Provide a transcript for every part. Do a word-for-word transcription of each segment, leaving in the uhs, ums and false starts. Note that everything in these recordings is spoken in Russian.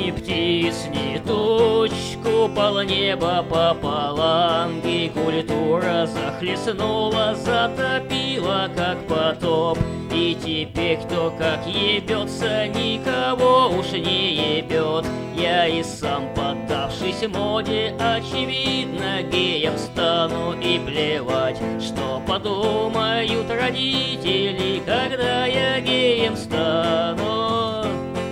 Ни птиц, ни туч, купол неба пополам, и культура захлестнула, затопила, как потоп. И теперь кто как ебется, никого уж не ебет. Я и сам, поддавшись моде, очевидно, геем стану. И плевать, что подумают родители, когда я геем стану.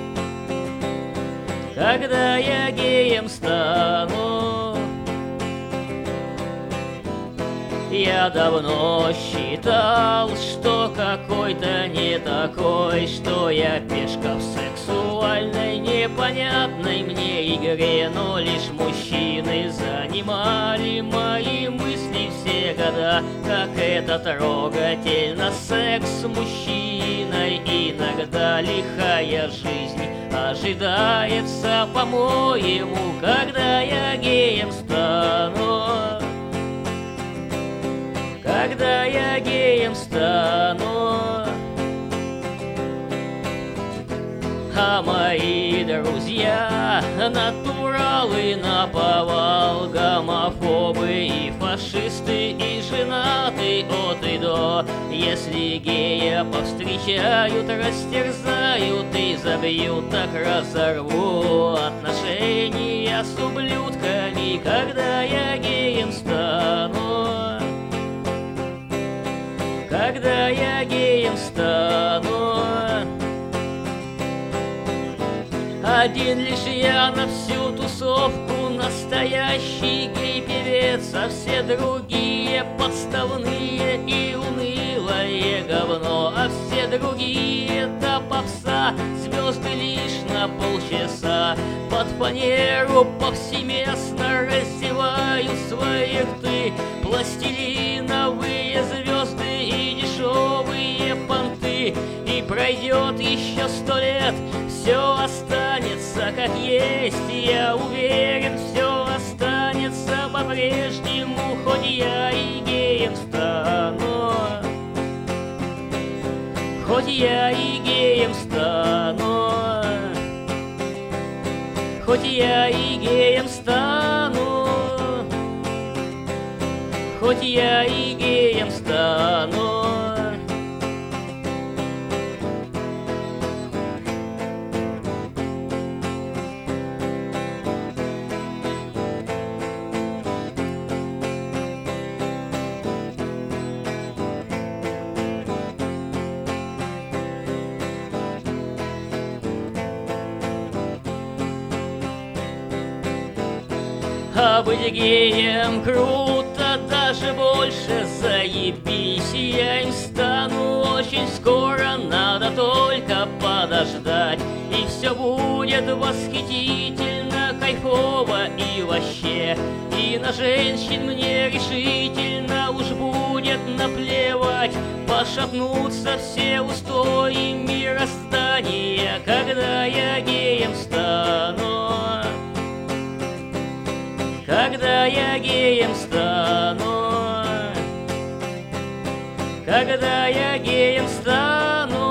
Когда я геем стану. Я давно считал, что какой-то не такой, что я пешка в сексуальной, непонятной мне игре, но лишь мужчины занимали мои мысли все года. Как это трогательно, секс с мужчиной, иногда лихая жизнь ожидается, по-моему, когда я геем стану. Когда я геем стану. А мои друзья натуралы наповал, гомофобы и фашисты, и женаты от и до. Если гея повстречают, растерзают и забьют, так разорву отношения с ублюдками, когда я геем стану. Когда я геем стану. Один лишь я на всю тусовку настоящий гей-певец, а все другие подставные и унылое говно, а все другие до попса, звезды лишь на полчаса. Под фанеру повсеместно раздеваю своих ты, пластилиновые звезды и дешевые понты. И пройдет еще сто лет, все останется как есть, я уверен, все останется по-прежнему, хоть я и геем стану. Хоть я и геем стану. Хоть я и геем стану. Хоть я и геем стану. А быть геем круто, даже больше заебись, я им стану очень скоро, надо только подождать. И все будет восхитительно, кайфово и вообще. И на женщин мне решительно уж будет наплевать. Пошатнутся все устои мироздания, когда я геем стану. Когда я геем стану. Когда я геем стану.